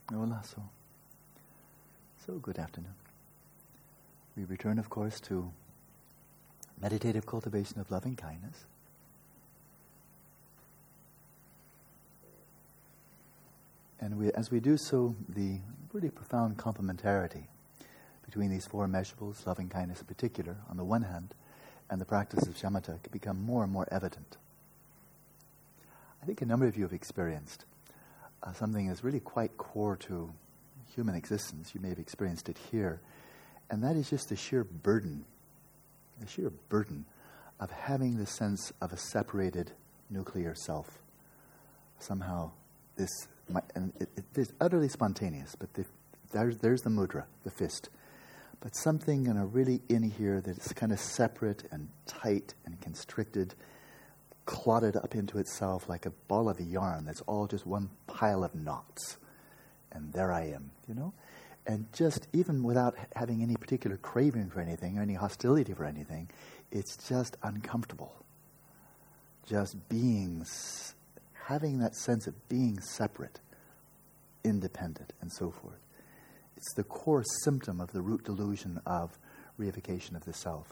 Hola, so good afternoon. We return, of course, to meditative cultivation of loving kindness. And as we do so, the really profound complementarity between these four immeasurables, loving kindness in particular, on the one hand, and the practice of shamatha can become more and more evident. I think a number of you have experienced something that's really quite core to human existence. You may have experienced it here. And that is just the sheer burden of having the sense of a separated nuclear self. Somehow it's utterly spontaneous, but there's the mudra, the fist. But something really in here that's kind of separate and tight and constricted, clotted up into itself like a ball of yarn that's all just one pile of knots. And there I am, And just even without having any particular craving for anything or any hostility for anything, it's just uncomfortable. Just having that sense of being separate, independent, and so forth. It's the core symptom of the root delusion of reification of the self.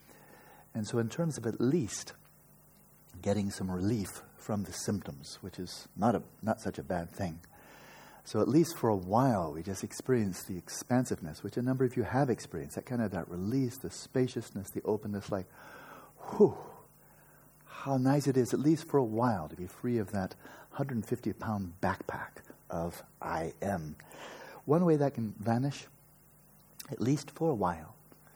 And so in terms of at least getting some relief from the symptoms, which is not such a bad thing. So at least for a while, we just experience the expansiveness, which a number of you have experienced, that release, the spaciousness, the openness, like, whew, how nice it is, at least for a while, to be free of that 150-pound backpack of I am. One way that can vanish, at least for a while,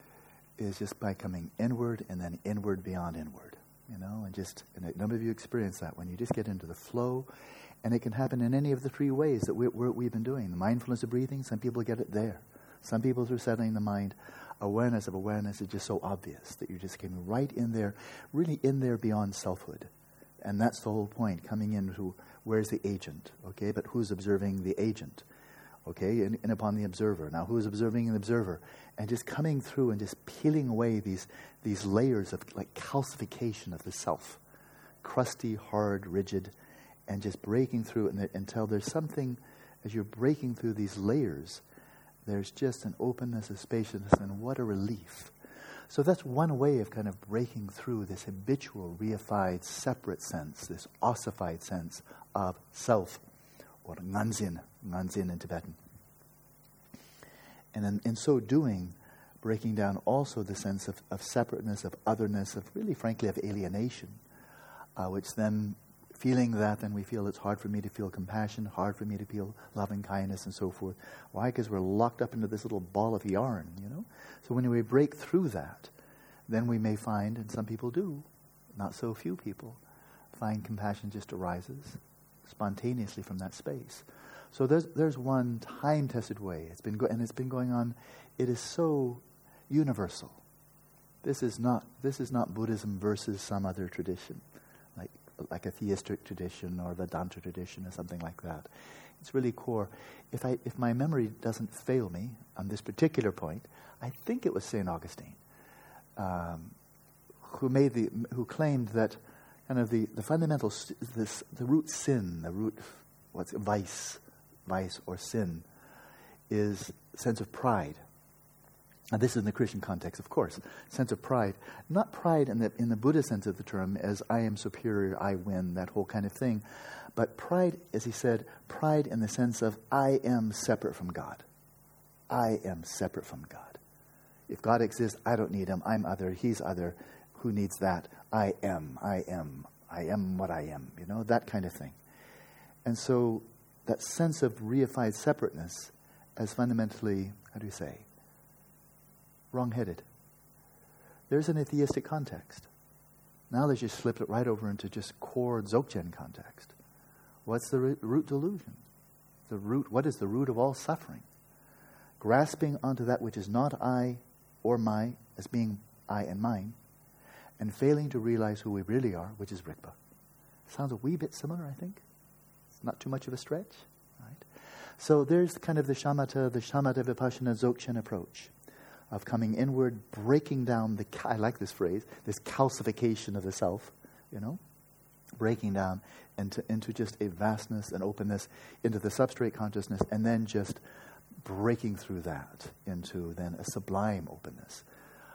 is just by coming inward and then inward beyond inward. And a number of you experience that when you just get into the flow, and it can happen in any of the three ways that we've been doing. The mindfulness of breathing, some people get it there. Some people through settling the mind. Awareness of awareness is just so obvious that you're just coming right in there, really in there beyond selfhood. And that's the whole point, coming into where's the agent, okay? But who's observing the agent, okay? And upon the observer. Now, who's observing an observer? And just coming through and just peeling away these layers of like calcification of the self. Crusty, hard, rigid, and just breaking through it until there's something, as you're breaking through these layers, there's just an openness, a spaciousness, and what a relief. So that's one way of kind of breaking through this habitual, reified, separate sense, this ossified sense of self, or nganzin in Tibetan. And then in so doing, breaking down also the sense of separateness, of otherness, of really, frankly, of alienation, which then feeling that, then we feel it's hard for me to feel compassion, hard for me to feel loving kindness and so forth. Why? Because we're locked up into this little ball of yarn, So when we break through that, then we may find, and some people do, not so few people, find compassion just arises spontaneously from that space. So there's one time-tested way. It's been going on. It is so universal. This is not Buddhism versus some other tradition, like a theistic tradition or Vedanta tradition or something like that. It's really core. If my memory doesn't fail me on this particular point, I think it was St. Augustine who claimed that kind of the fundamental the root sin, the root vice or sin, is sense of pride. And this is in the Christian context, of course. Sense of pride. Not pride in the Buddhist sense of the term as I am superior, I win, that whole kind of thing. But pride, as he said, pride in the sense of I am separate from God. I am separate from God. If God exists, I don't need him. I'm other. He's other. Who needs that? I am what I am. That kind of thing. And so that sense of reified separateness as fundamentally, wrong-headed. There's an atheistic context. Now they just slipped it right over into just core Dzogchen context. What's the root delusion? What is the root of all suffering? Grasping onto that which is not I or my as being I and mine, and failing to realize who we really are, which is Rigpa. Sounds a wee bit similar, I think. It's not too much of a stretch, right? So there's kind of the shamatha vipassana Dzogchen approach of coming inward, breaking down I like this phrase, this calcification of the self, breaking down into just a vastness and openness, into the substrate consciousness, and then just breaking through that into then a sublime openness.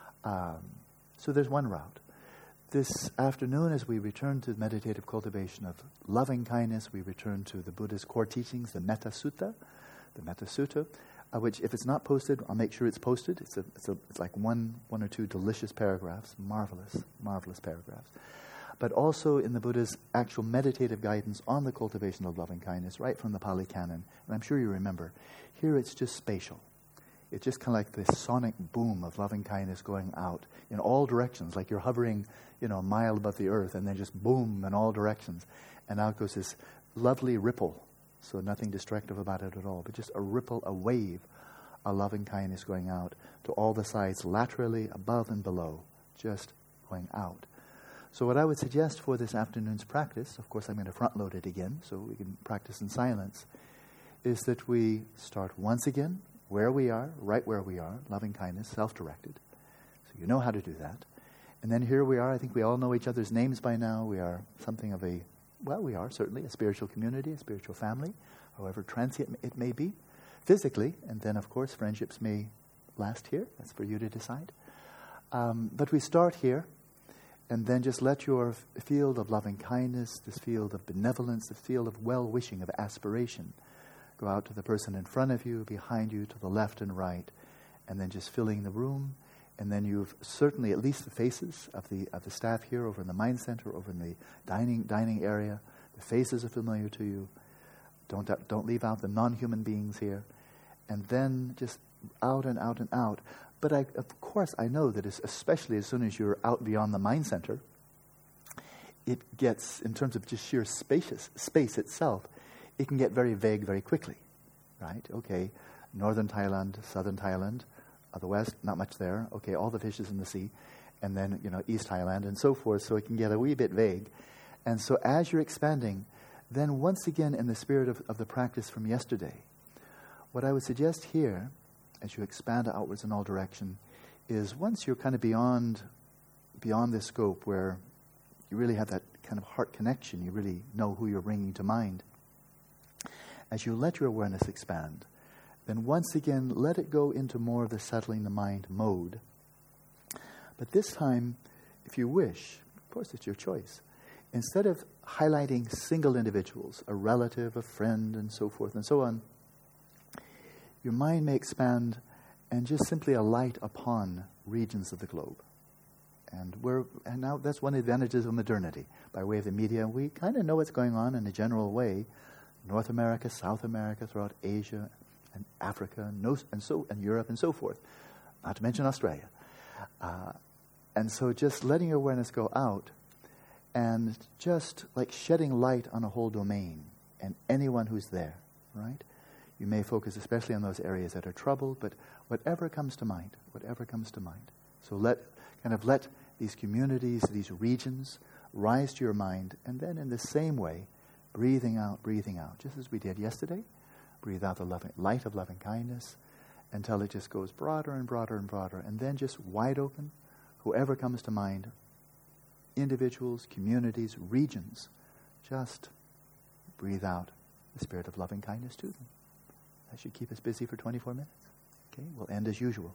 So there's one route. This afternoon, as we return to the meditative cultivation of loving kindness, we return to the Buddha's core teachings, the Metta Sutta, which, if it's not posted, I'll make sure it's posted. It's like one or two delicious paragraphs, marvelous paragraphs. But also in the Buddha's actual meditative guidance on the cultivation of loving kindness, right from the Pali Canon. And I'm sure you remember, here it's just spatial. It's just kind of like this sonic boom of loving kindness going out in all directions, like you're hovering, a mile above the earth, and then just boom in all directions. And out goes this lovely ripple, so nothing destructive about it at all, but just a ripple, a wave of loving kindness going out to all the sides, laterally, above and below, just going out. So what I would suggest for this afternoon's practice, of course I'm going to front load it again so we can practice in silence, is that we start once again where we are, right where we are, loving kindness, self-directed. So you know how to do that. And then here we are. I think we all know each other's names by now. We are something of we are certainly a spiritual community, a spiritual family, however transient it may be, physically. And then, of course, friendships may last here. That's for you to decide. But we start here, and then just let your field of loving kindness, this field of benevolence, this field of well-wishing, of aspiration, go out to the person in front of you, behind you, to the left and right, and then just filling the room. And then you've certainly at least the faces of the staff here over in the Mind Center, over in the dining area. The faces are familiar to you. Don't leave out the non-human beings here. And then just out and out and out. But of course I know that especially as soon as you're out beyond the Mind Center, it gets, in terms of just sheer space itself, it can get very vague very quickly, right? Okay, northern Thailand, southern Thailand, the west, not much there. Okay, all the fishes in the sea, and then, East Thailand and so forth, so it can get a wee bit vague. And so as you're expanding, then once again in the spirit of the practice from yesterday, what I would suggest here, as you expand outwards in all direction, is once you're kind of beyond this scope where you really have that kind of heart connection, you really know who you're bringing to mind, as you let your awareness expand, then once again, let it go into more of the settling the mind mode. But this time, if you wish, of course it's your choice, instead of highlighting single individuals, a relative, a friend, and so forth and so on, your mind may expand and just simply alight upon regions of the globe. And now that's one of the advantages of modernity. By way of the media, we kind of know what's going on in a general way. North America, South America, throughout Asia, and Africa, and Europe, and so forth. Not to mention Australia. And so just letting your awareness go out and just like shedding light on a whole domain and anyone who's there, right? You may focus especially on those areas that are troubled, but whatever comes to mind. So let these communities, these regions rise to your mind, and then in the same way, breathing out, just as we did yesterday. Breathe out the light of loving kindness until it just goes broader and broader and broader, and then just wide open, whoever comes to mind, individuals, communities, regions, just breathe out the spirit of loving kindness to them. That should keep us busy for 24 minutes. Okay, we'll end as usual.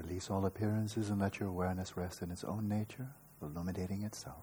Release all appearances and let your awareness rest in its own nature, illuminating itself.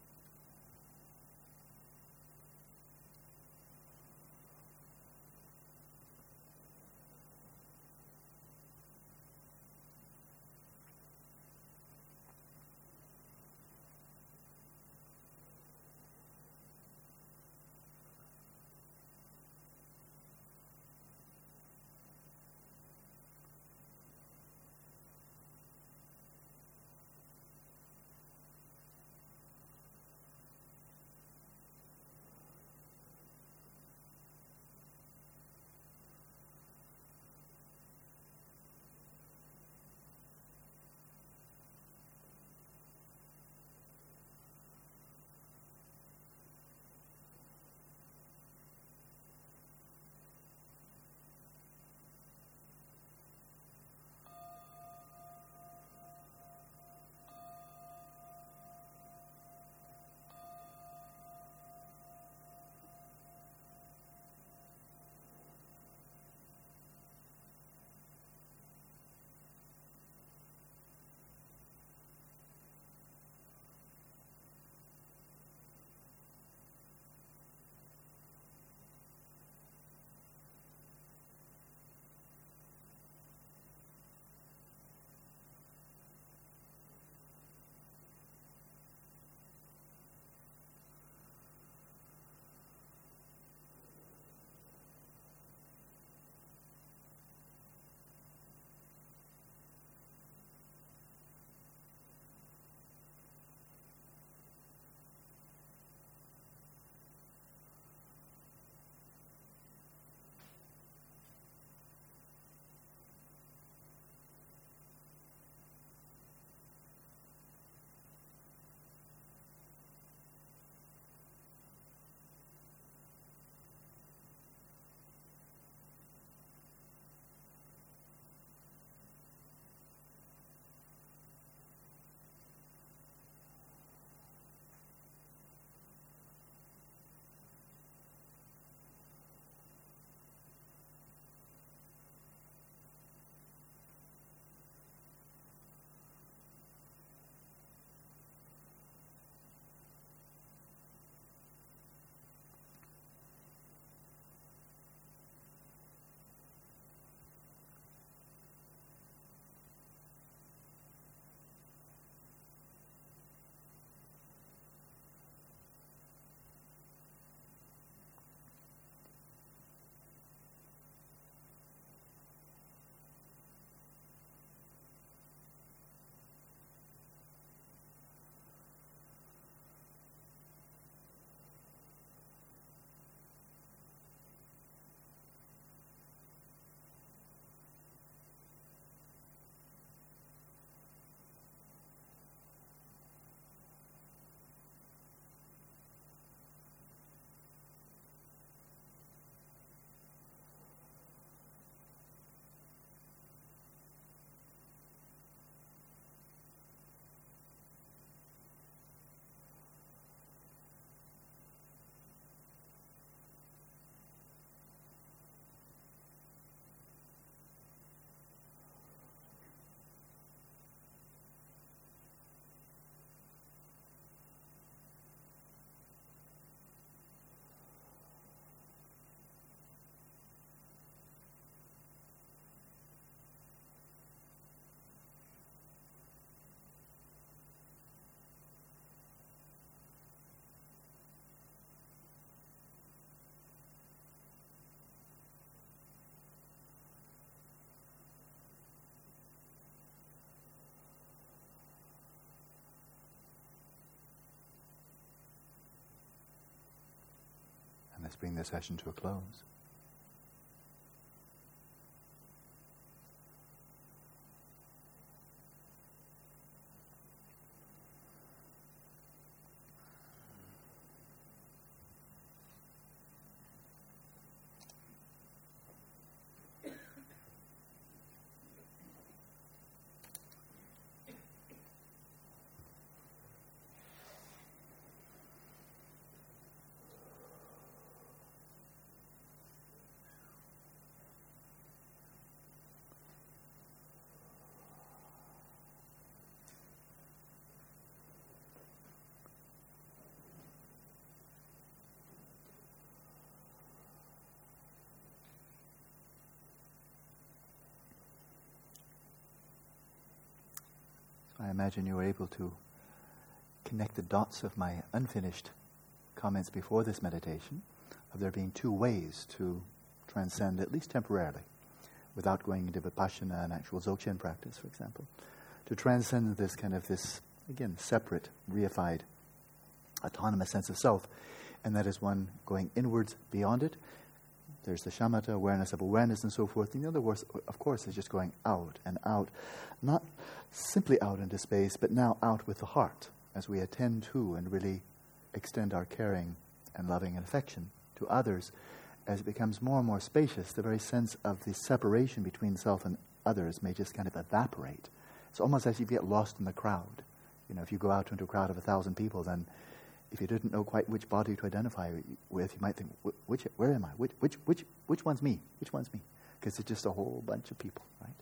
And let's bring the session to a close. I imagine you were able to connect the dots of my unfinished comments before this meditation, of there being two ways to transcend, at least temporarily, without going into Vipassana and actual Dzogchen practice, for example, to transcend this kind of this, again, separate, reified, autonomous sense of self, and that is one going inwards beyond it. There's the shamatha, awareness of awareness, and so forth. And the other, of course, is just going out and out, not simply out into space, but now out with the heart, as we attend to and really extend our caring and loving and affection to others. As it becomes more and more spacious, the very sense of the separation between self and others may just kind of evaporate. It's almost as if you get lost in the crowd. You know, if you go out into a crowd of 1,000 people, then if you didn't know quite which body to identify with, you might think, where am I? Which one's me? Which one's me? Because it's just a whole bunch of people, right?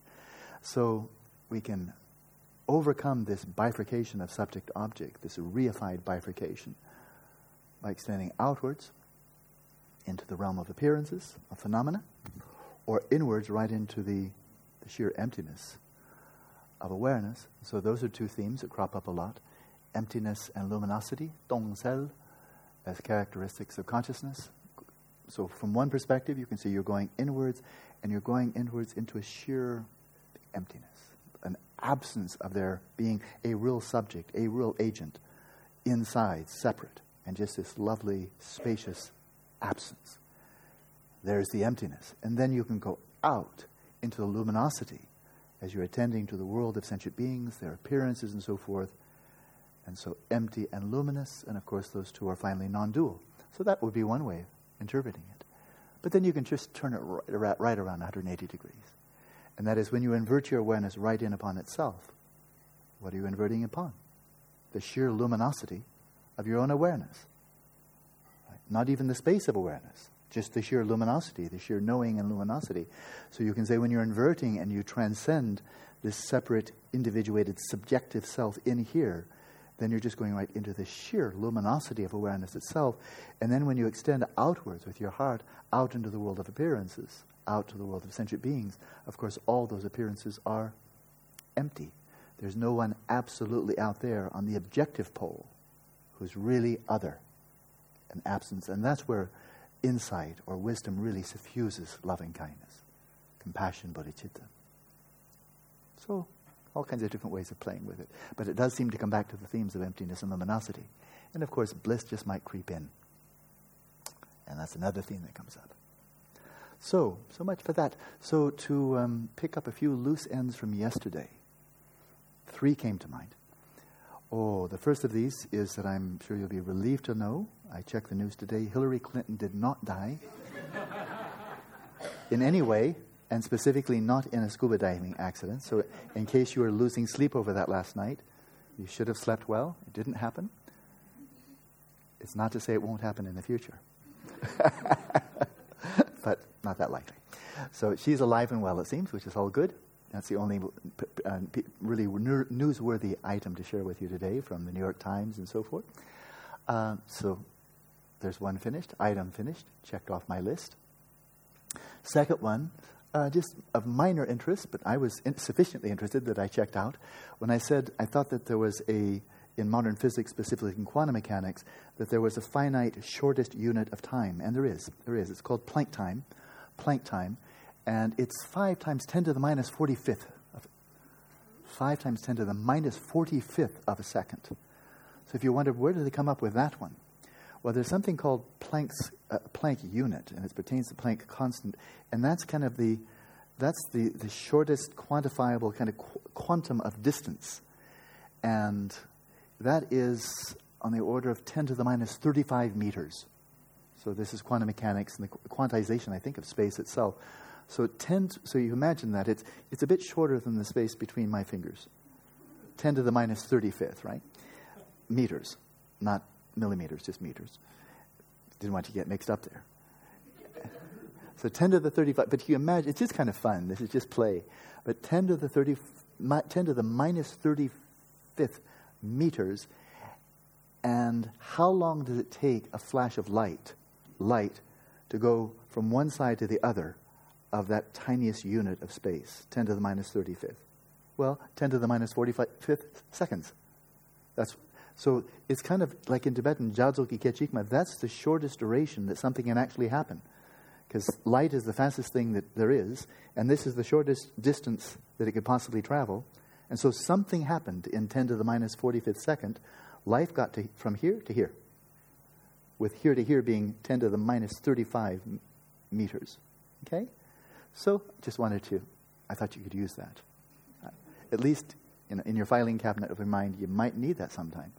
So we can overcome this bifurcation of subject-object, this reified bifurcation, by extending outwards into the realm of appearances, of phenomena, or inwards right into the sheer emptiness of awareness. So those are two themes that crop up a lot. Emptiness and luminosity, dong sel, as characteristics of consciousness. So from one perspective, you can see you're going inwards, and you're going inwards into a sheer emptiness, an absence of there being a real subject, a real agent, inside, separate, and just this lovely, spacious absence. There's the emptiness. And then you can go out into the luminosity as you're attending to the world of sentient beings, their appearances and so forth. And so empty and luminous, and of course those two are finally non-dual. So that would be one way of interpreting it. But then you can just turn it right around 180 degrees. And that is when you invert your awareness right in upon itself. What are you inverting upon? The sheer luminosity of your own awareness. Right? Not even the space of awareness, just the sheer luminosity, the sheer knowing and luminosity. So you can say when you're inverting and you transcend this separate, individuated, subjective self in here, then you're just going right into the sheer luminosity of awareness itself. And then when you extend outwards with your heart, out into the world of appearances, out to the world of sentient beings, of course all those appearances are empty. There's no one absolutely out there on the objective pole who's really other, an absence. And that's where insight or wisdom really suffuses loving kindness, compassion, bodhicitta. So, all kinds of different ways of playing with it. But it does seem to come back to the themes of emptiness and luminosity. And of course, bliss just might creep in. And that's another theme that comes up. So much for that. So to pick up a few loose ends from yesterday, 3 came to mind. The first of these is that I'm sure you'll be relieved to know, I checked the news today, Hillary Clinton did not die in any way, and specifically not in a scuba diving accident. So in case you were losing sleep over that last night, you should have slept well. It didn't happen. It's not to say it won't happen in the future. But not that likely. So she's alive and well, it seems, which is all good. That's the only really newsworthy item to share with you today from the New York Times and so forth. So there's one finished, item finished, checked off my list. Second one, just of minor interest, but I was sufficiently interested that I checked out. When I said I thought that there was in modern physics, specifically in quantum mechanics, that there was a finite shortest unit of time. And there is. It's called Planck time. And it's 5 times 10 to the minus 45th. 5 times 10 to the minus 45th of a second. So if you wonder, where did they come up with that one? Well, there's something called Planck's Planck unit, and it pertains to Planck constant, and that's kind of the shortest quantifiable kind of quantum of distance, and that is on the order of 10 to the minus 35 meters. So this is quantum mechanics and the quantization, I think, of space itself. So you imagine that it's a bit shorter than the space between my fingers. 10 to the minus 35th, right? Meters, not millimeters, just meters. Didn't want you to get mixed up there. So 10 to the 35, but you imagine, it's just kind of fun. This is just play. But 10 to the minus 35th meters, and how long does it take a flash of light to go from one side to the other of that tiniest unit of space, 10 to the minus 35th? Well, 10 to the minus 45th seconds. So it's kind of like in Tibetan, Jadzoki Kechikma, that's the shortest duration that something can actually happen. Because light is the fastest thing that there is, and this is the shortest distance that it could possibly travel. And so something happened in 10 to the minus 45th second. Life got from here to here, with here to here being 10 to the minus 35 meters. Okay? So just I thought you could use that. At least in your filing cabinet of your mind, you might need that sometime.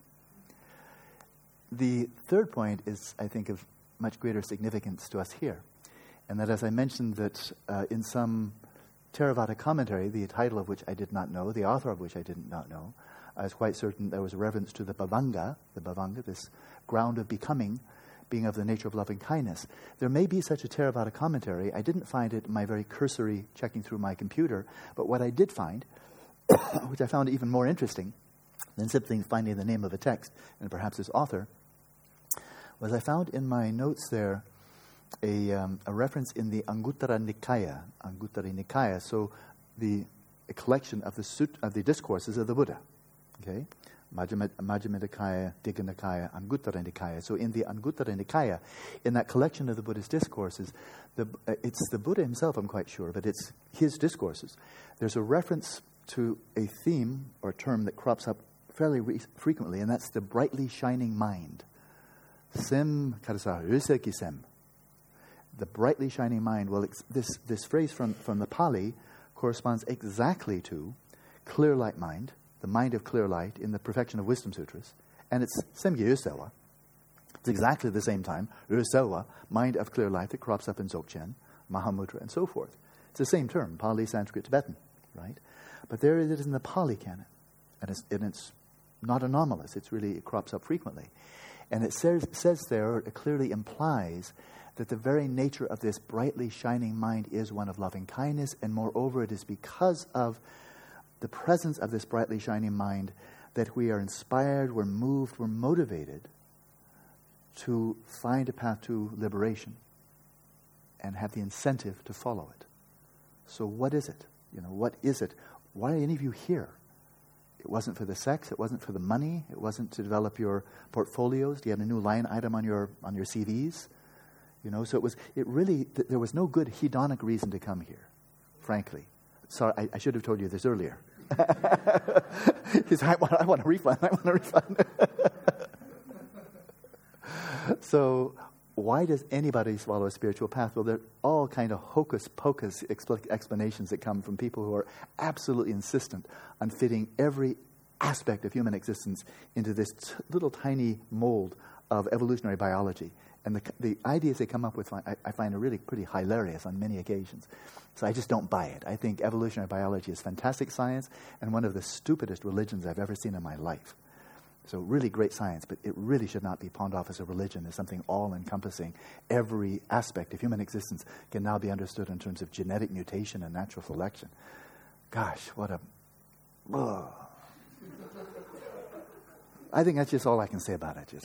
The third point is, I think, of much greater significance to us here. And that, as I mentioned, that in some Theravada commentary, the title of which I did not know, the author of which I did not know, I was quite certain there was a reference to the Bhavanga, this ground of becoming, being of the nature of loving kindness. There may be such a Theravada commentary. I didn't find it in my very cursory checking through my computer, but what I did find, which I found even more interesting than simply finding the name of a text and perhaps its author, was I found in my notes there a reference in the Anguttara Nikaya, so a collection of the discourses of the Buddha. Okay, Majjhima Nikaya, Digha Nikaya, Anguttara Nikaya. So in the Anguttara Nikaya, in that collection of the Buddha's discourses, it's the Buddha himself, I'm quite sure, but it's his discourses. There's a reference to a theme or term that crops up fairly frequently, and that's the brightly shining mind. Sem karasa useki sem. The brightly shining mind. Well, this phrase from the Pali corresponds exactly to clear light mind, the mind of clear light in the Perfection of Wisdom Sutras, and it's Semgye Usewa. It's exactly the same time, Usewa, mind of clear light, that crops up in Dzogchen, Mahamudra, and so forth. It's the same term, Pali, Sanskrit, Tibetan, right? But there it is in the Pali canon, and it's not anomalous. It crops up frequently. And it says there, it clearly implies that the very nature of this brightly shining mind is one of loving kindness, and moreover, it is because of the presence of this brightly shining mind that we are inspired, we're moved, we're motivated to find a path to liberation and have the incentive to follow it. So what is it? What is it? Why are any of you here? It wasn't for the sex. It wasn't for the money. It wasn't to develop your portfolios. Do you have a new line item on your CVs? So there was no good hedonic reason to come here, frankly. Sorry, I should have told you this earlier. Because I want a refund. So why does anybody follow a spiritual path? Well, there are all kind of hocus-pocus explanations that come from people who are absolutely insistent on fitting every aspect of human existence into this little tiny mold of evolutionary biology. And the ideas they come up with, I find are really pretty hilarious on many occasions. So I just don't buy it. I think evolutionary biology is fantastic science and one of the stupidest religions I've ever seen in my life. So really great science, but it really should not be pawned off as a religion, as something all-encompassing. Every aspect of human existence can now be understood in terms of genetic mutation and natural selection. Gosh, what a... Ugh. I think that's just all I can say about it.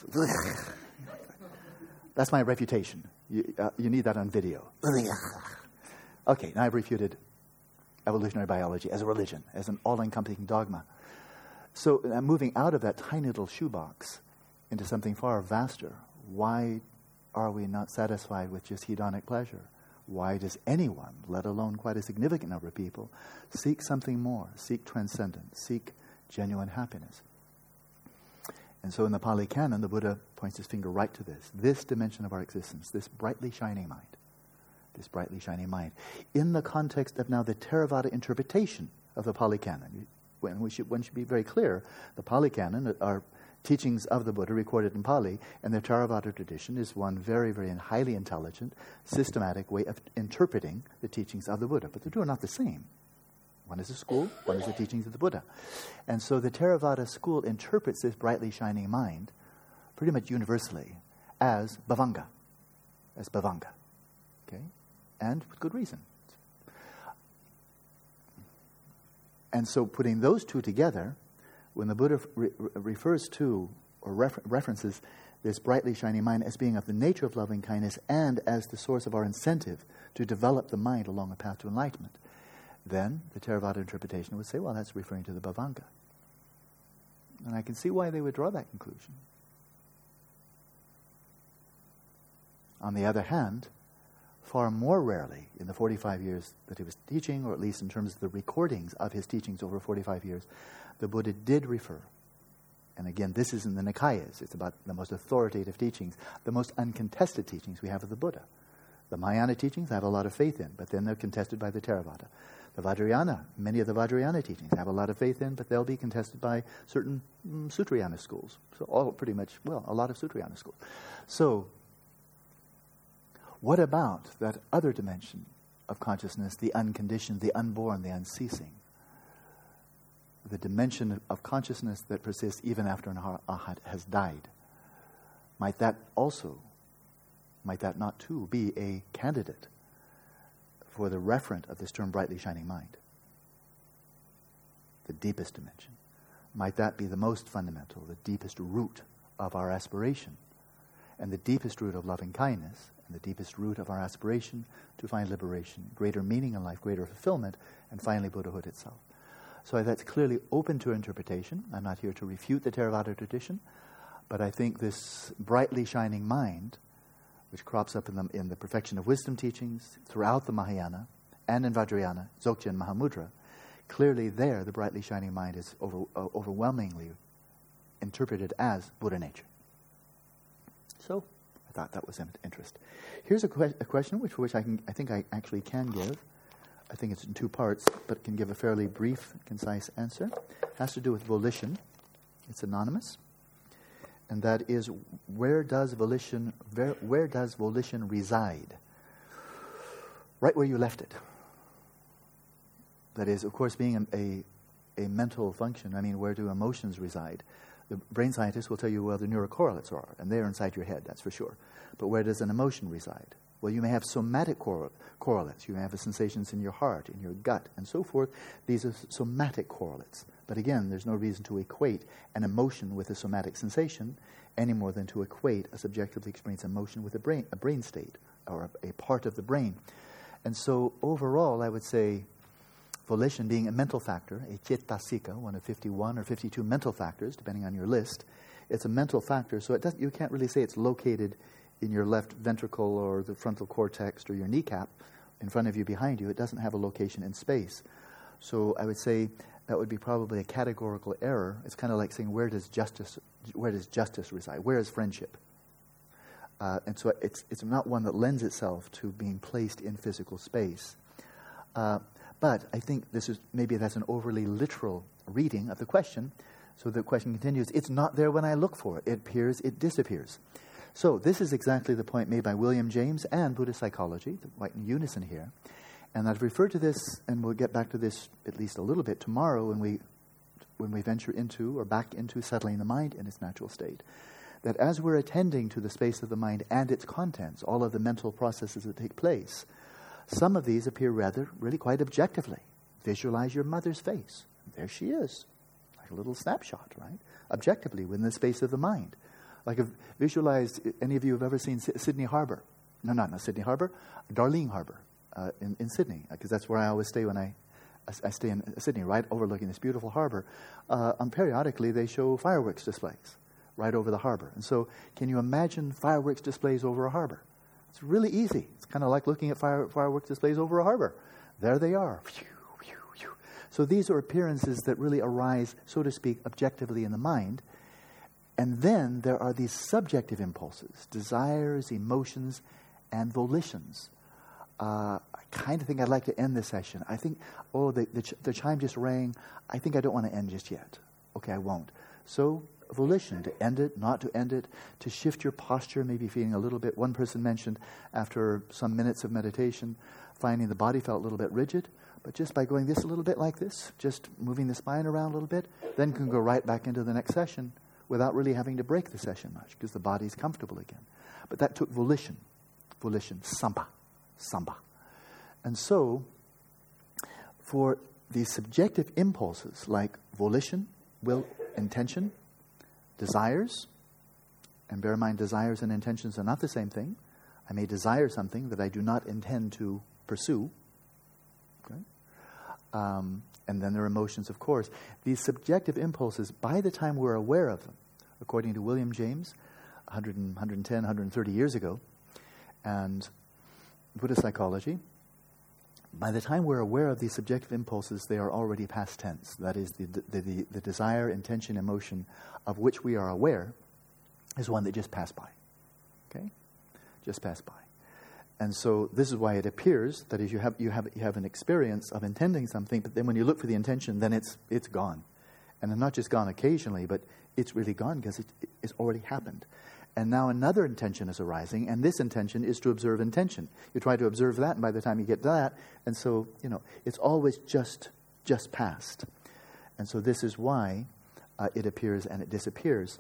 That's my reputation. You need that on video. Okay, now I've refuted evolutionary biology as a religion, as an all-encompassing dogma. So I'm moving out of that tiny little shoebox into something far vaster. Why are we not satisfied with just hedonic pleasure? Why does anyone, let alone quite a significant number of people, seek something more, seek transcendence, seek genuine happiness? And so in the Pali Canon, the Buddha points his finger right to this dimension of our existence, this brightly shining mind. This brightly shining mind. In the context of now the Theravada interpretation of the Pali Canon, one should be very clear, the Pali Canon are teachings of the Buddha recorded in Pali, and the Theravada tradition is one very, very highly intelligent, systematic way of interpreting the teachings of the Buddha. But the two are not the same. One is a school, one is the teachings of the Buddha. And so the Theravada school interprets this brightly shining mind pretty much universally as Bhavanga. Okay? And with good reason. And so putting those two together, when the Buddha refers to or references this brightly shining mind as being of the nature of loving kindness and as the source of our incentive to develop the mind along a path to enlightenment, then the Theravada interpretation would say, well, that's referring to the Bhavanga. And I can see why they would draw that conclusion. On the other hand, far more rarely, in the 45 years that he was teaching, or at least in terms of the recordings of his teachings over 45 years, the Buddha did refer. And again, this is in the Nikayas. It's about the most authoritative teachings, the most uncontested teachings we have of the Buddha. The Mahayana teachings I have a lot of faith in, but then they're contested by the Theravada. The Vajrayana, many of the Vajrayana teachings I have a lot of faith in, but they'll be contested by certain Sutrayana schools. So all pretty much, well, a lot of Sutrayana schools. So, what about that other dimension of consciousness, the unconditioned, the unborn, the unceasing? The dimension of consciousness that persists even after an arhat has died. Might that not too, be a candidate for the referent of this term brightly shining mind? The deepest dimension. Might that be the most fundamental, the deepest root of our aspiration, and the deepest root of loving kindness, and the deepest root of our aspiration to find liberation, greater meaning in life, greater fulfillment, and finally Buddhahood itself. So that's clearly open to interpretation. I'm not here to refute the Theravada tradition, but I think this brightly shining mind, which crops up in the perfection of wisdom teachings throughout the Mahayana and in Vajrayana, Dzogchen and Mahamudra, clearly there the brightly shining mind is overwhelmingly interpreted as Buddha nature. So I thought that was of interest. Here's a question which I think I actually can give. I think it's in two parts, but can give a fairly brief, concise answer. It has to do with volition. It's anonymous. And that is, where does volition reside? Right where you left it. That is, of course, being a mental function. I mean, where do emotions reside? The brain scientists will tell you where the neurocorrelates are, and they're inside your head, that's for sure. But where does an emotion reside? Well, you may have somatic correlates. You may have sensations in your heart, in your gut, and so forth. These are somatic correlates. But again, there's no reason to equate an emotion with a somatic sensation any more than to equate a subjectively experienced emotion with a brain state, or a part of the brain. And so overall, I would say volition being a mental factor, a cettasika, one of 51 or 52 mental factors, depending on your list. It's a mental factor, so you can't really say it's located in your left ventricle or the frontal cortex or your kneecap in front of you, behind you. It doesn't have a location in space. So I would say that would be probably a categorical error. It's kind of like saying, where does justice reside? Where is friendship? And so it's not one that lends itself to being placed in physical space. But I think that's an overly literal reading of the question. So the question continues, it's not there when I look for it. It appears, it disappears. So this is exactly the point made by William James and Buddhist psychology, right in unison here. And I've referred to this, and we'll get back to this at least a little bit tomorrow when we venture into or back into settling the mind in its natural state. That as we're attending to the space of the mind and its contents, all of the mental processes that take place, some of these appear really quite objectively. Visualize your mother's face. There she is, like a little snapshot, right? Objectively, within the space of the mind. Like visualize, any of you have ever seen Sydney Harbour? No, not Sydney Harbour, Darling Harbour in Sydney, because that's where I always stay when I stay in Sydney, right overlooking this beautiful harbour. Periodically, they show fireworks displays right over the harbour. And so can you imagine fireworks displays over a harbour? It's really easy. It's kind of like looking at fireworks displays over a harbour. There they are. So these are appearances that really arise, so to speak, objectively in the mind. And then there are these subjective impulses, desires, emotions, and volitions. I kind of think I'd like to end this session. I think, the chime just rang. I think I don't want to end just yet. Okay, I won't. So volition, to end it, not to end it, to shift your posture, maybe feeling a little bit. One person mentioned after some minutes of meditation, finding the body felt a little bit rigid, but just by going this a little bit like this, just moving the spine around a little bit, then can go right back into the next session without really having to break the session much, because the body's comfortable again. But that took volition, samba. And so, for these subjective impulses like volition, will, intention, desires, and bear in mind desires and intentions are not the same thing. I may desire something that I do not intend to pursue. Okay? And then there are emotions, of course. These subjective impulses, by the time we're aware of them, according to William James, 110, 130 years ago, and Buddhist psychology, by the time we're aware of these subjective impulses, they are already past tense. That is, the desire, intention, emotion of which we are aware is one that just passed by. Okay? Just passed by. And so this is why it appears that is you have an experience of intending something, but then when you look for the intention, then it's gone. And it's not just gone occasionally, but it's really gone because it's already happened. And now another intention is arising, and this intention is to observe intention. You try to observe that, and by the time you get to that, and so, it's always just past. And so this is why it appears and it disappears.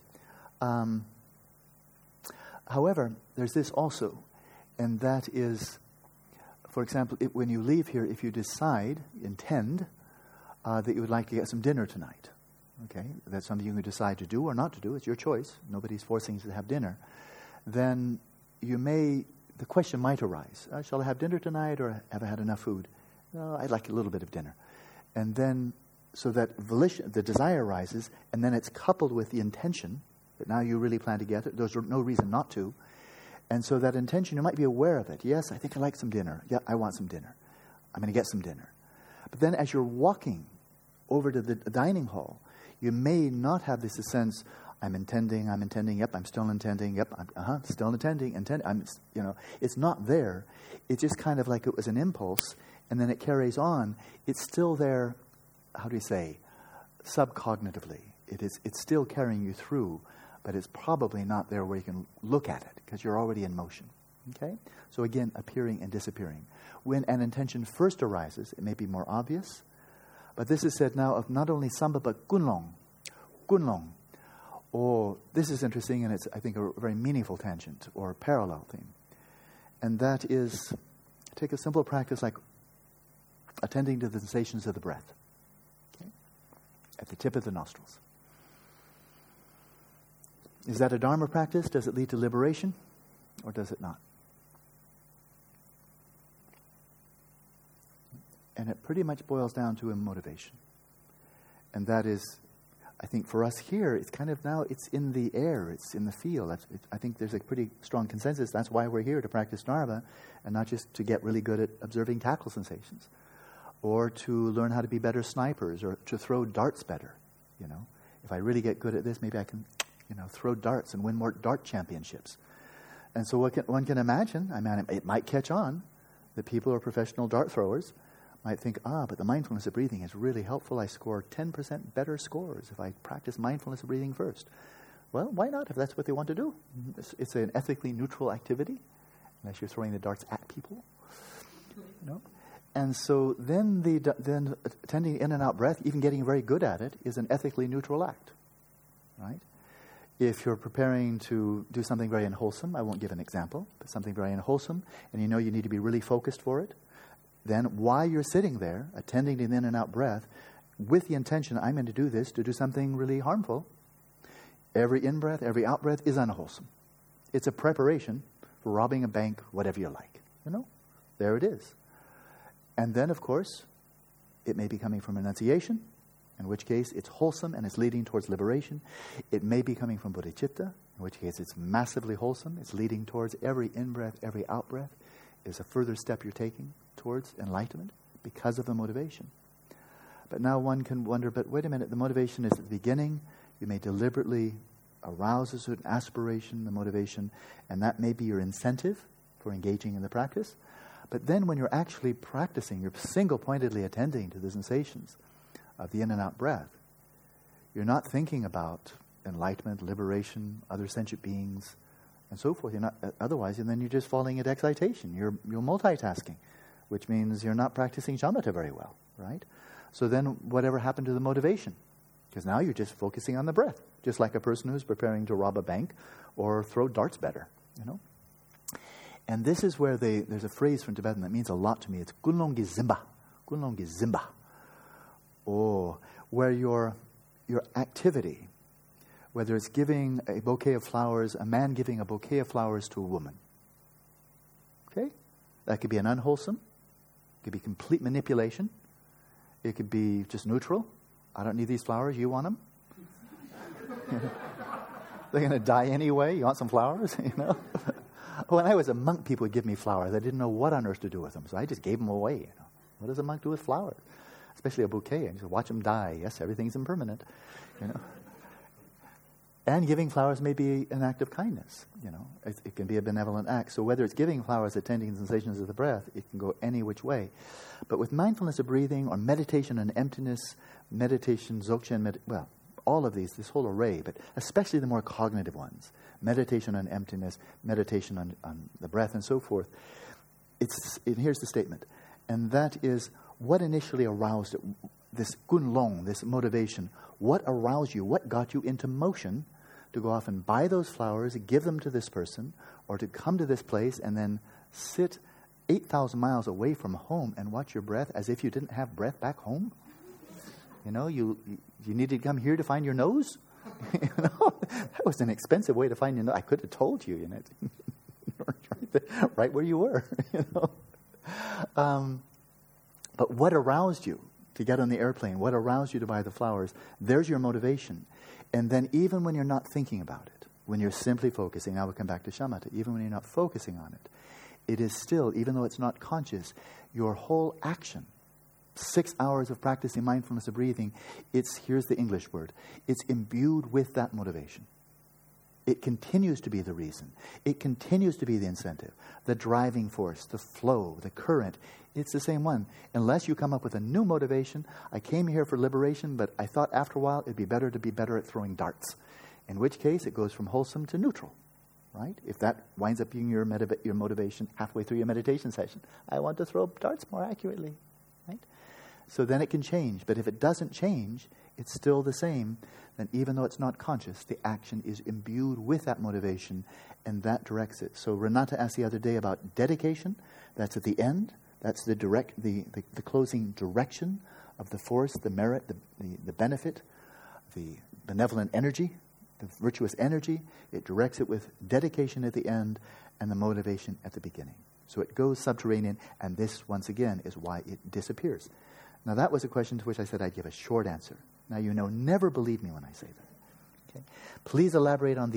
However, there's this also, and that is, for example, when you leave here, if you intend that you would like to get some dinner tonight, okay, that's something you can decide to do or not to do. It's your choice. Nobody's forcing you to have dinner. Then the question might arise, shall I have dinner tonight or have I had enough food? No, I'd like a little bit of dinner. And then, so that volition, the desire arises, and then it's coupled with the intention that now you really plan to get it. There's no reason not to. And so that intention, you might be aware of it. Yes, I think I like some dinner. Yeah, I want some dinner. I'm going to get some dinner. But then as you're walking over to the dining hall, you may not have this sense, I'm intending, yep, I'm still intending, yep, still intending, it's not there. It's just kind of like it was an impulse, and then it carries on. It's still there, how do you say, subcognitively. It's still carrying you through, but it's probably not there where you can look at it, because you're already in motion. Okay? So again, appearing and disappearing. When an intention first arises, it may be more obvious, but this is said now of not only Samba, but Gunlong. Or, this is interesting, and it's, I think, a very meaningful tangent or parallel theme. And that is, take a simple practice like attending to the sensations of the breath. Okay? At the tip of the nostrils. Is that a Dharma practice? Does it lead to liberation? Or does it not? And it pretty much boils down to a motivation. And that is, I think for us here, it's kind of now, it's in the air, it's in the field. I think there's a pretty strong consensus. That's why we're here, to practice Dharma, and not just to get really good at observing tactile sensations, or to learn how to be better snipers, or to throw darts better. If I really get good at this, maybe I can, throw darts and win more dart championships. And so one can imagine, it might catch on that people who are professional dart throwers might think, but the mindfulness of breathing is really helpful. I score 10% better scores if I practice mindfulness of breathing first. Well, why not if that's what they want to do? It's an ethically neutral activity, unless you're throwing the darts at people. And so then attending in and out breath, even getting very good at it, is an ethically neutral act, right? If you're preparing to do something very unwholesome, I won't give an example, but something very unwholesome, and you need to be really focused for it, then while you're sitting there, attending to the in and out breath, with the intention, I'm going to do this to do something really harmful, every in-breath, every out-breath is unwholesome. It's a preparation for robbing a bank, whatever you like. There it is. And then, of course, it may be coming from renunciation, in which case it's wholesome and it's leading towards liberation. It may be coming from bodhicitta, in which case it's massively wholesome. It's leading towards every in-breath, every out-breath is a further step you're taking towards enlightenment because of the motivation. But now one can wonder, but wait a minute, the motivation is at the beginning. You may deliberately arouse a certain aspiration, the motivation, and that may be your incentive for engaging in the practice. But then when you're actually practicing, you're single-pointedly attending to the sensations of the in and out breath. You're not thinking about enlightenment, liberation, other sentient beings, and so forth. You're not otherwise, and then you're just falling into excitation. You're multitasking, which means you're not practicing shamatha very well, right? So then whatever happened to the motivation? Because now you're just focusing on the breath, just like a person who's preparing to rob a bank or throw darts better, And this is where there's a phrase from Tibetan that means a lot to me. It's Gunlongi Zimba. Gunlongi Zimba. Where your activity, whether it's giving a bouquet of flowers, a man giving a bouquet of flowers to a woman. Okay? That could be an unwholesome, it could be complete manipulation, It could be just neutral. I don't need these flowers. You want them? They're going to die anyway. You want some flowers? When I was a monk, people would give me flowers. I didn't know what on earth to do with them, so I just gave them away. What does a monk do with flowers? Especially a bouquet. And just watch them die. Yes, everything's impermanent. And giving flowers may be an act of kindness. It can be a benevolent act. So whether it's giving flowers, attending the sensations of the breath, it can go any which way. But with mindfulness of breathing or meditation on emptiness, meditation, Dzogchen, all of these, this whole array, but especially the more cognitive ones, meditation on emptiness, meditation on the breath, and so forth. And here's the statement, and that is what initially aroused it, this gunlong, this motivation. What aroused you? What got you into motion to go off and buy those flowers, give them to this person, or to come to this place and then sit 8,000 miles away from home and watch your breath as if you didn't have breath back home? You needed to come here to find your nose? That was an expensive way to find your nose. I could have told you, right where you were, But what aroused you to get on the airplane? What aroused you to buy the flowers? There's your motivation. And then even when you're not thinking about it, when you're simply focusing, now we'll come back to shamatha, even when you're not focusing on it, it is still, even though it's not conscious, your whole action, 6 hours of practicing mindfulness of breathing, here's the English word, it's imbued with that motivation. It continues to be the reason. It continues to be the incentive, the driving force, the flow, the current. It's the same one. Unless you come up with a new motivation, I came here for liberation, but I thought after a while it'd be better to be better at throwing darts. In which case, it goes from wholesome to neutral, right? If that winds up being your motivation halfway through your meditation session, I want to throw darts more accurately, right? So then it can change. But if it doesn't change, it's still the same. Then even though it's not conscious, the action is imbued with that motivation, and that directs it. So Renata asked the other day about dedication. That's at the end. That's the closing direction of the force, the merit, the benefit, the benevolent energy, the virtuous energy. It directs it with dedication at the end and the motivation at the beginning. So it goes subterranean, and this, once again, is why it disappears. Now, that was a question to which I said I'd give a short answer. Now, never believe me when I say that. Okay? Please elaborate on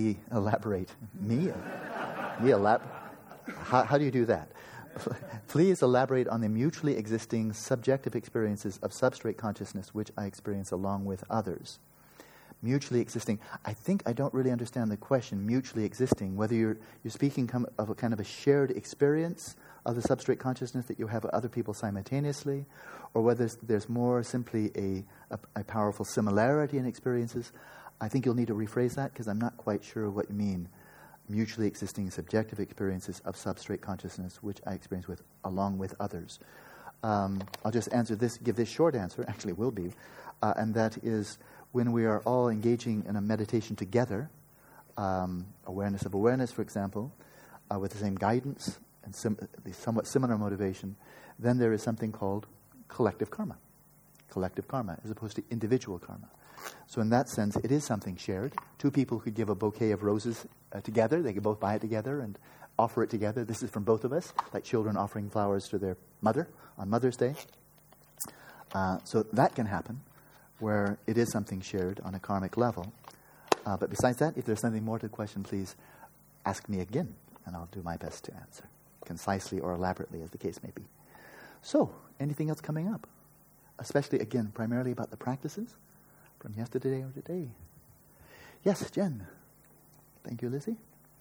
how do you do that? Please elaborate on the mutually existing subjective experiences of substrate consciousness which I experience along with others. Mutually existing. I think I don't really understand the question, mutually existing, whether you're speaking of a kind of a shared experience of the substrate consciousness that you have with other people simultaneously, or whether there's more simply a powerful similarity in experiences. I think you'll need to rephrase that because I'm not quite sure what you mean. Mutually existing subjective experiences of substrate consciousness, which I experience along with others. I'll just give this short answer, actually it will be, and that is when we are all engaging in a meditation together, awareness of awareness, for example, with the same guidance and somewhat similar motivation, then there is something called collective karma. Collective karma, as opposed to individual karma. So in that sense, it is something shared. Two people could give a bouquet of roses together. They could both buy it together and offer it together. This is from both of us, like children offering flowers to their mother on Mother's Day. So that can happen, where it is something shared on a karmic level. But besides that, if there's something more to the question, please ask me again, and I'll do my best to answer, concisely or elaborately, as the case may be. So, anything else coming up? Especially, again, primarily about the practices from yesterday or today. Yes, Jen. Thank you, Lizzie.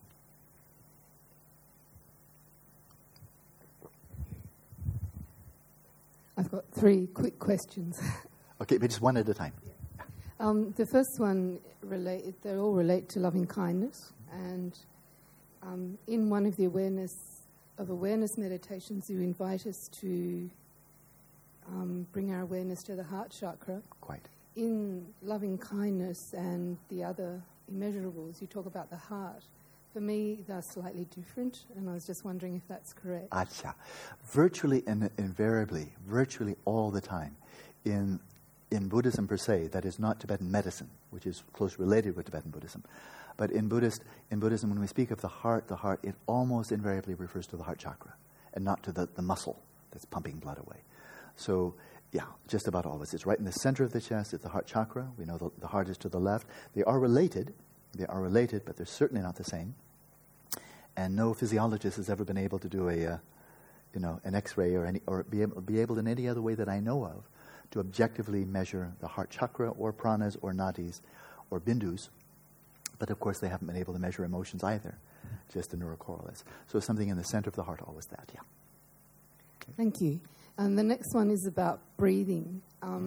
I've got 3 quick questions. Okay, but just one at a time. The first one, they all relate to loving kindness. And in one of the awareness meditations, you invite us to bring our awareness to the heart chakra. Quite. In loving kindness and the other immeasurables, you talk about the heart. For me, they're slightly different, and I was just wondering if that's correct. Acha. Virtually and invariably, virtually all the time, in Buddhism per se, that is not Tibetan medicine, which is close related with Tibetan Buddhism, but in Buddhism, when we speak of the heart, it almost invariably refers to the heart chakra, and not to the muscle that's pumping blood away. So Yeah, just about always. It's right in the center of the chest. It's the heart chakra. We know the heart is to the left. They are related. But they're certainly not the same. And no physiologist has ever been able to do an X-ray or be able in any other way that I know of to objectively measure the heart chakra or pranas or nadis or bindus. But of course, they haven't been able to measure emotions either, just the neurocorrelates. So something in the center of the heart, always that. Yeah. Okay. Thank you. And the next one is about breathing.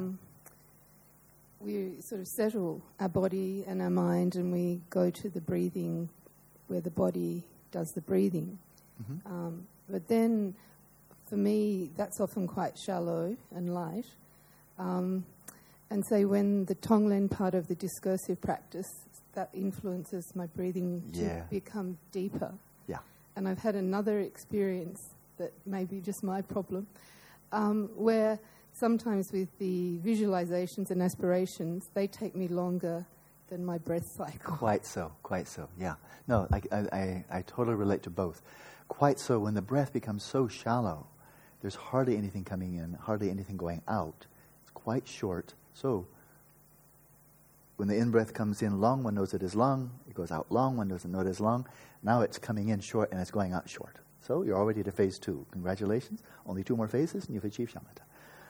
We sort of settle our body and our mind, and we go to the breathing where the body does the breathing. Mm-hmm. But then, for me, that's often quite shallow and light. And so when the Tonglen part of the discursive practice, that influences my breathing to become deeper. Yeah. And I've had another experience that may be just my problem, where sometimes with the visualizations and aspirations, they take me longer than my breath cycle. Quite so, yeah. No, I totally relate to both. Quite so, when the breath becomes so shallow, there's hardly anything coming in, hardly anything going out. It's quite short. So when the in-breath comes in long, one knows it is long. It goes out long, one doesn't know it is long. Now it's coming in short and it's going out short. So you're already to phase 2. Congratulations. Only 2 more phases and you've achieved shamatha.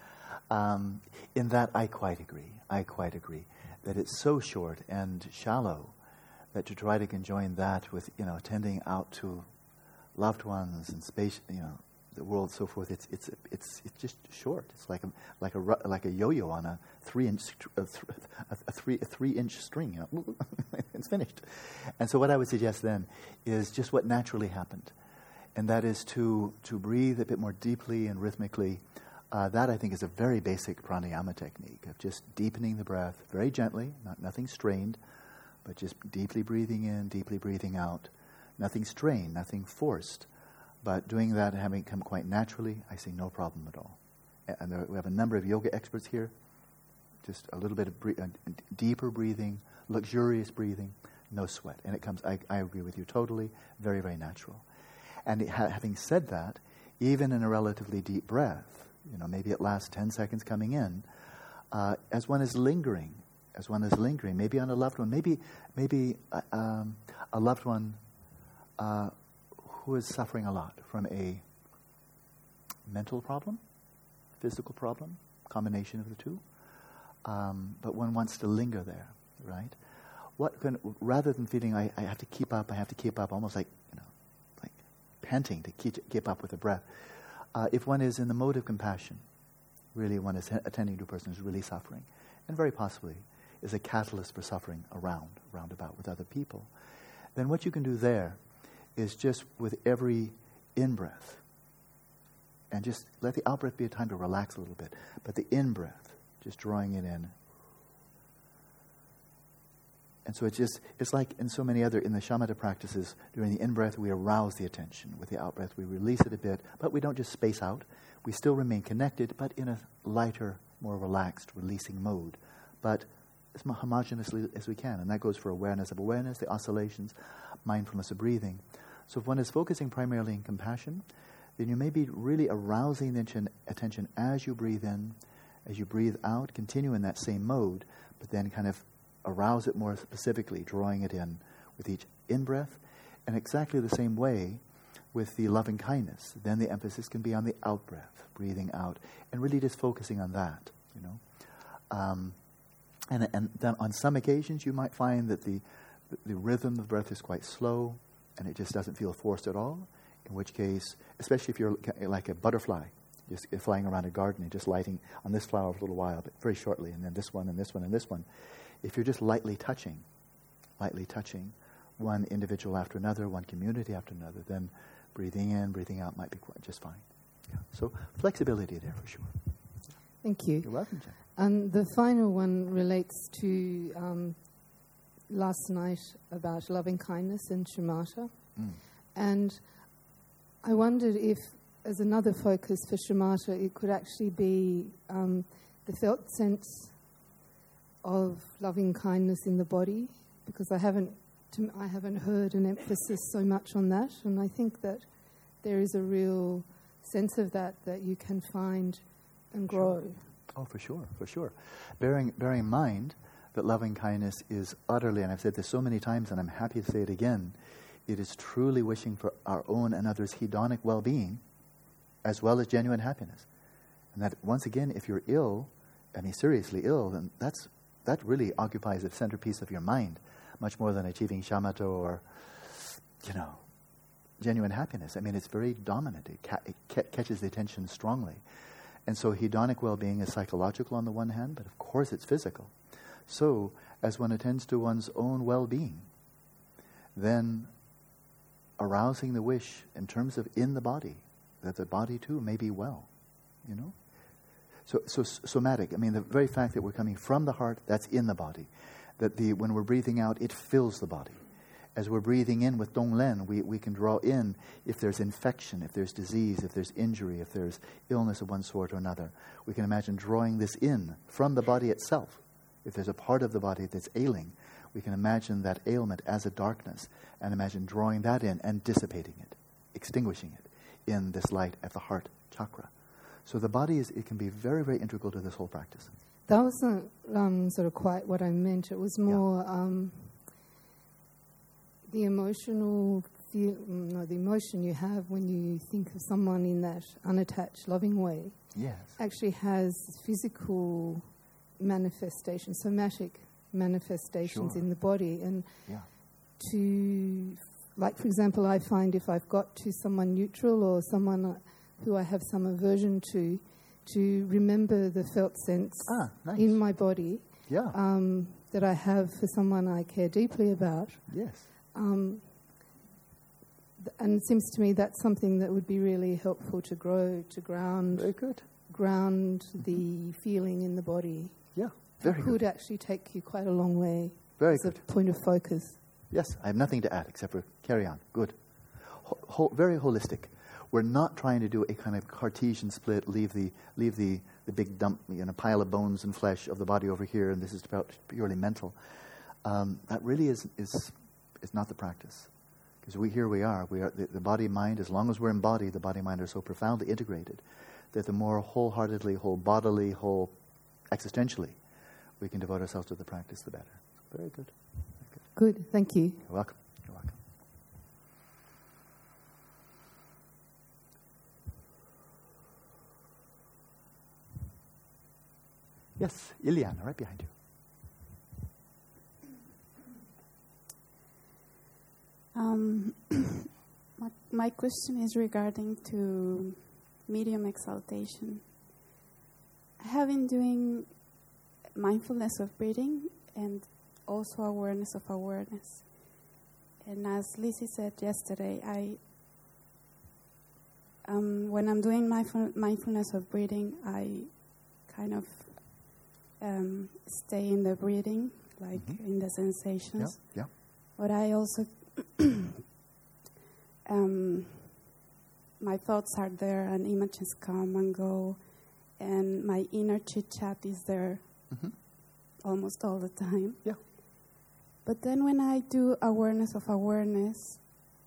In that, I quite agree that it's so short and shallow that to try to conjoin that with, attending out to loved ones and space, the world, so forth. It's just short. It's like a yo-yo on a 3-inch a 3-inch string. It's finished. And so what I would suggest then is just what naturally happened, and that is to breathe a bit more deeply and rhythmically. That, I think, is a very basic pranayama technique of just deepening the breath very gently, nothing strained, but just deeply breathing in, deeply breathing out. Nothing strained, nothing forced, but doing that and having it come quite naturally, I see no problem at all. And we have a number of yoga experts here. Just a little bit of deeper breathing, luxurious breathing, no sweat. And it comes, I agree with you totally, very, very natural. And having said that, even in a relatively deep breath, maybe it lasts 10 seconds coming in, as one is lingering, maybe on a loved one, maybe a loved one who is suffering a lot from a mental problem, physical problem, combination of the two, but one wants to linger there, right? Rather than feeling I have to keep up, almost like like panting to keep up with the breath. If one is in the mode of compassion, really one is attending to a person who's really suffering, and very possibly is a catalyst for suffering roundabout with other people, then what you can do there is just with every in-breath, and just let the out-breath be a time to relax a little bit, but the in-breath, just drawing it in. And so it's like in so many other, in the shamatha practices, during the in-breath we arouse the attention. With the out-breath we release it a bit, but we don't just space out. We still remain connected, but in a lighter, more relaxed, releasing mode. But as homogeneously as we can. And that goes for awareness of awareness, the oscillations, mindfulness of breathing. So if one is focusing primarily in compassion, then you may be really arousing the attention as you breathe in, as you breathe out, continue in that same mode, but then kind of arouse it more specifically, drawing it in with each in-breath. And exactly the same way with the loving kindness. Then the emphasis can be on the out-breath, breathing out, and really just focusing on that, And then on some occasions you might find that the rhythm of breath is quite slow and it just doesn't feel forced at all, in which case, especially if you're like a butterfly, just flying around a garden and just lighting on this flower for a little while, but very shortly, and then this one and this one and this one. If you're just lightly touching one individual after another, one community after another, then breathing in, breathing out might be just fine. Yeah. So flexibility there for sure. Thank you. You're welcome, Jen. And the final one relates to last night about loving kindness and shamatha. And I wondered if, as another focus for shamatha, it could actually be the felt sense of loving kindness in the body, because I haven't heard an emphasis so much on that, and I think that there is a real sense of that you can find and grow. Oh, for sure, for sure. Bearing in mind that loving kindness is utterly, and I've said this so many times and I'm happy to say it again, it is truly wishing for our own and others' hedonic well-being as well as genuine happiness. And that, once again, if you're ill, I mean seriously ill, then that really occupies the centerpiece of your mind, much more than achieving shamatha or, genuine happiness. I mean, it's very dominant. It catches the attention strongly. And so hedonic well-being is psychological on the one hand, but of course it's physical. So, as one attends to one's own well-being, then arousing the wish in terms of in the body, that the body too may be well, So somatic, I mean, the very fact that we're coming from the heart, that's in the body. That when we're breathing out, it fills the body. As we're breathing in with Donglen, we can draw in if there's infection, if there's disease, if there's injury, if there's illness of one sort or another. We can imagine drawing this in from the body itself. If there's a part of the body that's ailing, we can imagine that ailment as a darkness and imagine drawing that in and dissipating it, extinguishing it in this light at the heart chakra. So the body it can be very, very integral to this whole practice. That wasn't sort of quite what I meant. It was more the emotional the emotion you have when you think of someone in that unattached, loving way. Yes. Actually has physical manifestations, somatic manifestations in the body. And for example, I find if I've got to someone neutral or someone who I have some aversion to remember the felt sense in my body that I have for someone I care deeply about. Yes. And it seems to me that's something that would be really helpful to grow, to ground. Very good. Ground the feeling in the body. Yeah, very good. It could actually take you quite a long way very as good. a point of focus. Yes, I have nothing to add except for carry on. Good. Very holistic. We're not trying to do a kind of Cartesian split, leave the big dump, pile of bones and flesh of the body over here, and this is about purely mental. That really is not the practice. Because we are the body-mind, as long as we're embodied, the body-mind are so profoundly integrated that the more wholeheartedly, whole bodily, whole existentially we can devote ourselves to the practice, the better. Very good. Very good. Good, thank you. You're welcome. You're welcome. Yes, Ileana, right behind you. My question is regarding to medium exaltation. I have been doing mindfulness of breathing and also awareness of awareness. And as Lizzie said yesterday, when I'm doing mindfulness of breathing, I kind of stay in the breathing, like in the sensations. Yeah. But I also, my thoughts are there and images come and go, and my inner chit-chat is there almost all the time. Yeah. But then when I do awareness of awareness,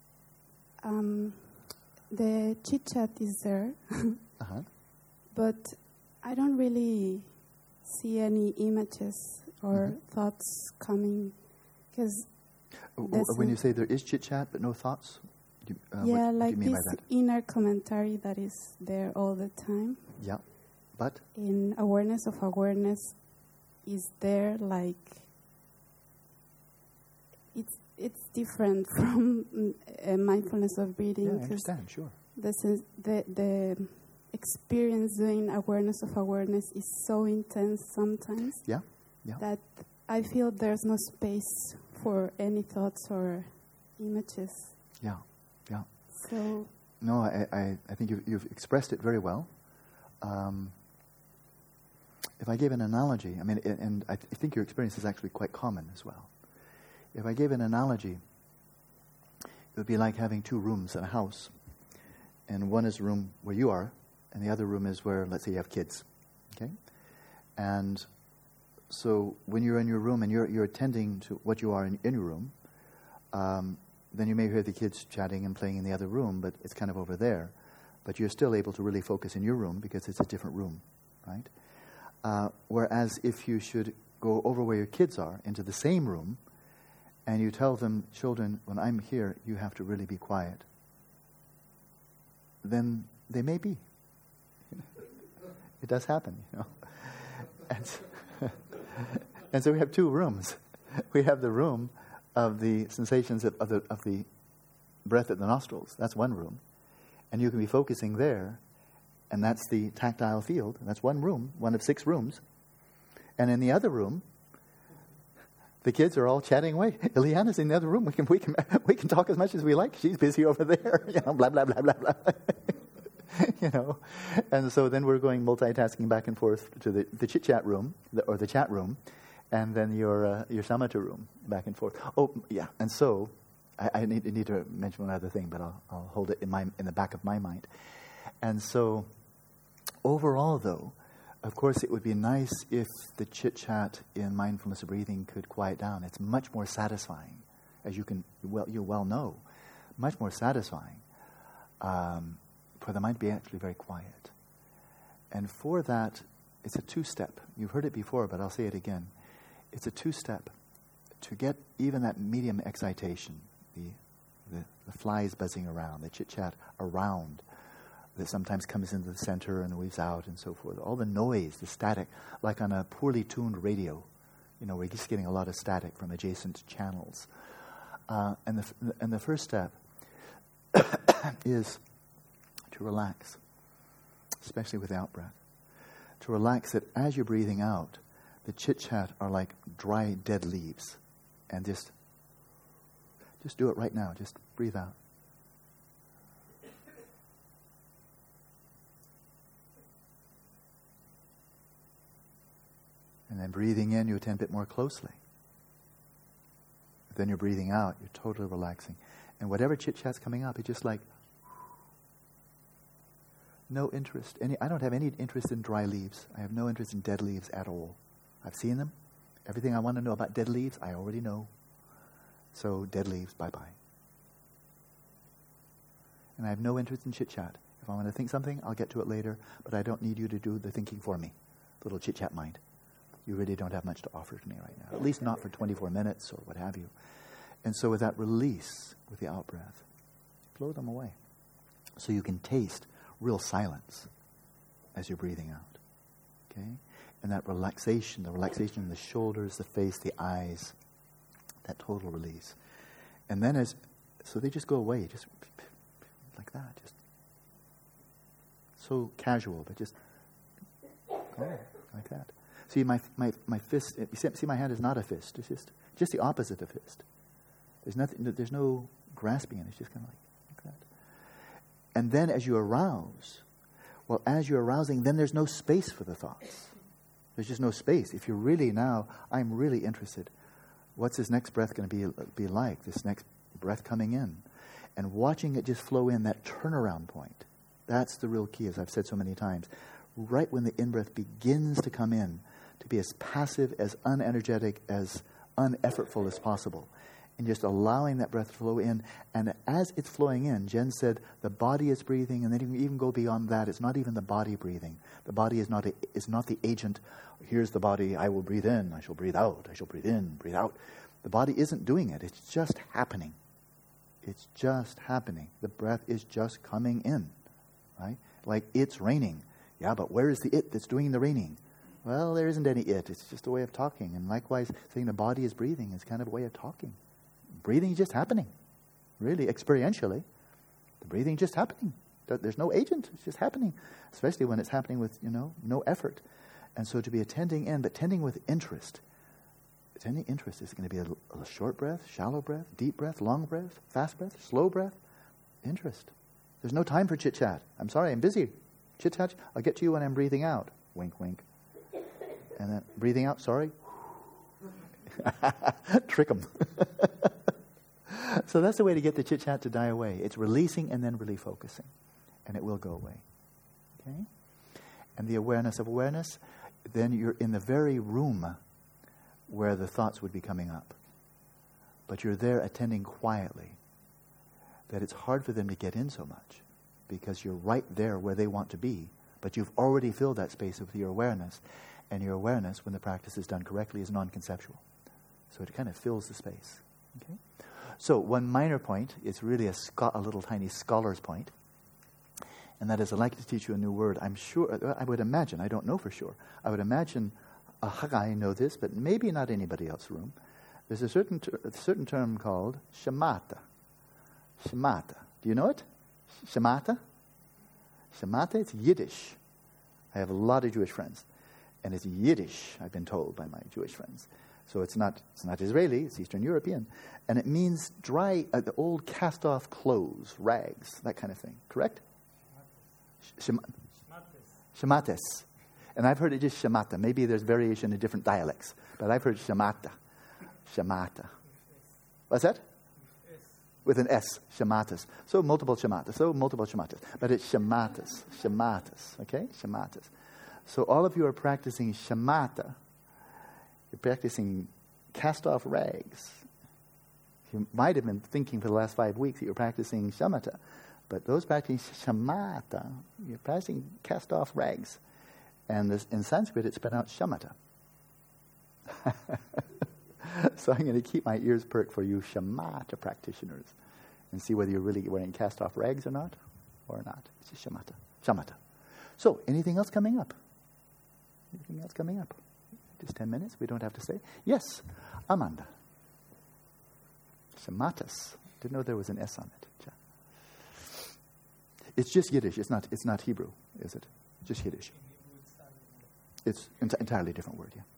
the chit-chat is there, but I don't really see any images or thoughts coming, because when you say there is chit-chat but no thoughts, what like do you mean this by that? inner commentary that is there all the time. Yeah, but? In awareness of awareness is there, like it's different from mindfulness of breathing. Yeah, I understand, sure. The experience doing awareness of awareness is so intense sometimes that I feel there's no space for any thoughts or images. Yeah. So no, I think you've expressed it very well. If I gave an analogy, I mean, and I think your experience is actually quite common as well. If I gave an analogy, it would be like having two rooms in a house. And one is the room where you are, and the other room is where, let's say, you have kids. Okay? And so when you're in your room and you're attending to what you are in your room, then you may hear the kids chatting and playing in the other room, but it's kind of over there. But you're still able to really focus in your room because it's a different room, right? Whereas if you should go over where your kids are, into the same room, and you tell them, children, when I'm here, you have to really be quiet, then they may be. It does happen, And so we have two rooms. We have the room of the sensations of the breath at the nostrils. That's one room. And you can be focusing there, and that's the tactile field. And that's one room, one of 6 rooms. And in the other room, the kids are all chatting away. Ileana's in the other room. We can talk as much as we like. She's busy over there. Blah, blah, blah, blah, blah. And so then we're going multitasking back and forth to the chit-chat room, or the chat room, and then your samatha room, back and forth. Oh, yeah. And so I need to mention one other thing, but I'll hold it in the back of my mind. And so overall, though, of course, it would be nice if the chit-chat in mindfulness of breathing could quiet down. It's much more satisfying, as you well know, much more satisfying for the mind to be actually very quiet. And for that, it's a 2-step. You've heard it before, but I'll say it again. It's a 2-step to get even that medium excitation, the flies buzzing around, the chit-chat around, that sometimes comes into the center and weaves out and so forth. All the noise, the static, like on a poorly tuned radio, we're just getting a lot of static from adjacent channels. And the first step is to relax, especially with the out-breath. To relax that as you're breathing out, the chit-chat are like dry, dead leaves. And just do it right now. Just breathe out. And then breathing in, you attend a bit more closely. Then you're breathing out, you're totally relaxing. And whatever chit-chat's coming up, it's just like, no interest. I don't have any interest in dry leaves. I have no interest in dead leaves at all. I've seen them. Everything I want to know about dead leaves, I already know. So dead leaves, bye-bye. And I have no interest in chit-chat. If I want to think something, I'll get to it later, but I don't need you to do the thinking for me. Little chit-chat mind. You really don't have much to offer to me right now. At least not for 24 minutes or what have you. And so with that release, with the out-breath, blow them away. So you can taste real silence as you're breathing out. Okay? And that relaxation, the relaxation in the shoulders, the face, the eyes, that total release. And then so they just go away, just like that. Just so casual, but just like that. See, my fist, see, my hand is not a fist. It's just the opposite of fist. There's no grasping in it. It's just kind of like that. And then as you arouse, as you're arousing, then there's no space for the thoughts. There's just no space. If you're really now, I'm really interested. What's this next breath going to be like? This next breath coming in. And watching it just flow in, that turnaround point. That's the real key, as I've said so many times. Right when the in-breath begins to come in, to be as passive, as unenergetic, as uneffortful as possible. And just allowing that breath to flow in. And as it's flowing in, Jen said, the body is breathing, and then you can even go beyond that. It's not even the body breathing. The body is not the agent. Here's the body, I will breathe in, I shall breathe out, I shall breathe in, breathe out. The body isn't doing it. It's just happening. It's just happening. The breath is just coming in, right? Like it's raining. Yeah, but where is the it that's doing the raining? Well, there isn't any it. It's just a way of talking. And likewise, saying the body is breathing is kind of a way of talking. Breathing is just happening. Really, experientially, the breathing is just happening. There's no agent. It's just happening, especially when it's happening with, no effort. And so to be attending in, but tending with interest. Attending interest is going to be a short breath, shallow breath, deep breath, long breath, fast breath, slow breath. Interest. There's no time for chit-chat. I'm sorry, I'm busy. Chit-chat, I'll get to you when I'm breathing out. Wink, wink. And then breathing out, sorry. Trick them. So that's the way to get the chit-chat to die away. It's releasing and then really focusing. And it will go away. Okay? And the awareness of awareness, then you're in the very room where the thoughts would be coming up. But you're there attending quietly. That it's hard for them to get in so much. Because you're right there where they want to be. But you've already filled that space with your awareness. And your awareness, when the practice is done correctly, is non-conceptual. So it kind of fills the space. Okay? So one minor point is really a little tiny scholar's point. And that is, I'd like to teach you a new word. I'm sure, I would imagine, I don't know for sure, I would imagine I know this, but maybe not anybody else's room. There's a certain term called shamatha. Shamatha. Do you know it? Shamatha? Shamatha, it's Yiddish. I have a lot of Jewish friends. And it's Yiddish, I've been told by my Jewish friends. So it's not Israeli, it's Eastern European. And it means dry, the old cast-off clothes, rags, that kind of thing. Correct? Shamates. And I've heard it just shamata. Maybe there's variation in different dialects. But I've heard shamata. Shamata. What's that? With an S. Shamatas. So multiple shamatas. But it's shamatas. Shamatas. Okay? Shamatas. So all of you are practicing shamata. You're practicing cast-off rags. You might have been thinking for the last 5 weeks that you're practicing shamatha. But those practicing shamatha, you're practicing cast-off rags. And this, in Sanskrit, it's pronounced shamatha. So I'm going to keep my ears perked for you shamatha practitioners and see whether you're really wearing cast-off rags or not. It's just shamatha. Shamatha. So, anything else coming up? Anything else coming up? Just 10 minutes. We don't have to say. Yes, Amanda. Shamatas. Didn't know there was an S on it. It's just Yiddish. It's not Hebrew, is it? Just Yiddish. It's entirely different word, yeah.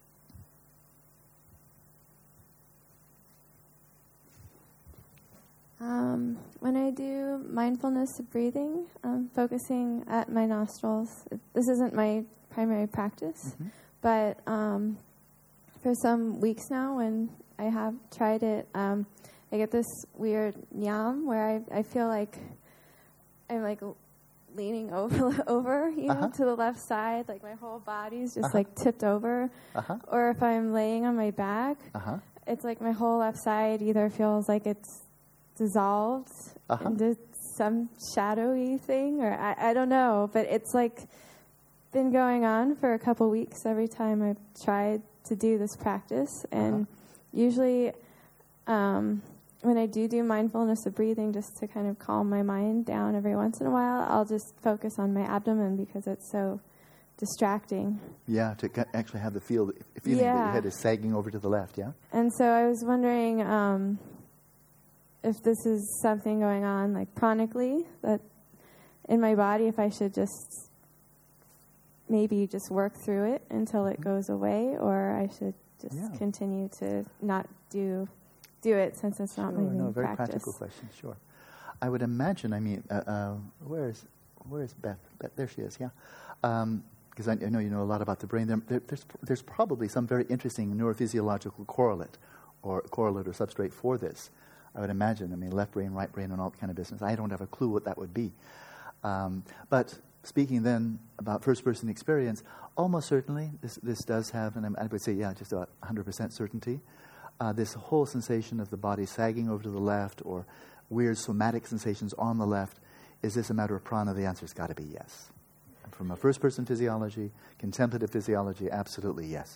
When I do mindfulness of breathing, focusing at my nostrils, this isn't my primary practice, but for some weeks now when I have tried it, I get this weird nyam where I feel like I'm like leaning over to the left side, like my whole body's just like tipped over. Or if I'm laying on my back, it's like my whole left side either feels like it's dissolved into some shadowy thing, or I don't know, but it's like been going on for a couple weeks every time I've tried to do this practice. And usually when I do mindfulness of breathing, just to kind of calm my mind down every once in a while, I'll just focus on my abdomen because it's so distracting. Yeah, to actually have the feeling that your head is sagging over to the left, yeah? And so I was wondering if this is something going on like chronically that in my body, if I should just maybe just work through it until it goes away, or I should just continue to not do it since it's not my main very practice. Practical question, sure. I would imagine, where's Beth? There she is, yeah. Because I know you know a lot about the brain. There's probably some very interesting neurophysiological correlate or substrate for this. I would imagine. Left brain, right brain, and all that kind of business. I don't have a clue what that would be. But speaking then about first-person experience, almost certainly this does have, and I would say, just about 100% certainty, this whole sensation of the body sagging over to the left or weird somatic sensations on the left. Is this a matter of prana? The answer's got to be yes. And from a first-person physiology, contemplative physiology, absolutely yes.